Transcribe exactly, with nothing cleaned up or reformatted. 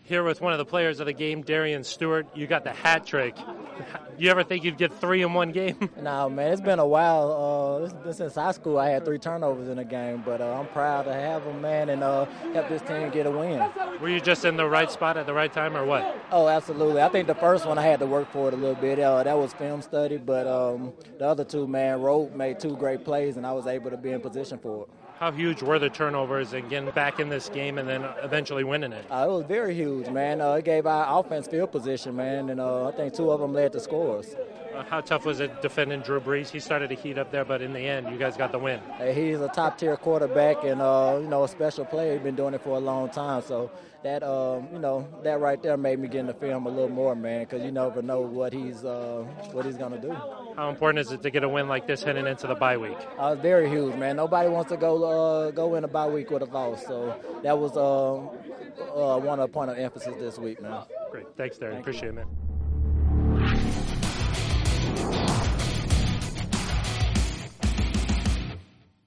Here with one of the players of the game, Darian Stewart. You got the hat trick. You ever think you'd get three in one game? No, man, it's been a while. Uh, it's been since high school I had three turnovers in a game, but uh, I'm proud to have them, man, and uh, help this team get a win. Were you just in the right spot at the right time, or what? Oh, absolutely. I think the first one I had to work for it a little bit. Uh, that was film study, but um, the other two, man, Rope made two great plays, and I was able to be in position for it. How huge were the turnovers and getting back in this game and then eventually winning it? Uh, it was very huge, man. Uh, it gave our offense field position, man, and uh, I think two of them led to scores. Uh, how tough was it defending Drew Brees? He started to heat up there, but in the end, you guys got the win. Hey, he's a top-tier quarterback and, uh, you know, a special player. He's been doing it for a long time, so that, um, you know, that right there made me get in the film a little more, man, because you never know what he's uh, what he's going to do. How important is it to get a win like this heading into the bye week? Uh, it's very huge, man. Nobody wants to go uh, go in a bye week with a loss, so that was uh, uh, one of the point of emphasis this week, man. Great. Thanks, Darren. Thank Appreciate you. it, man.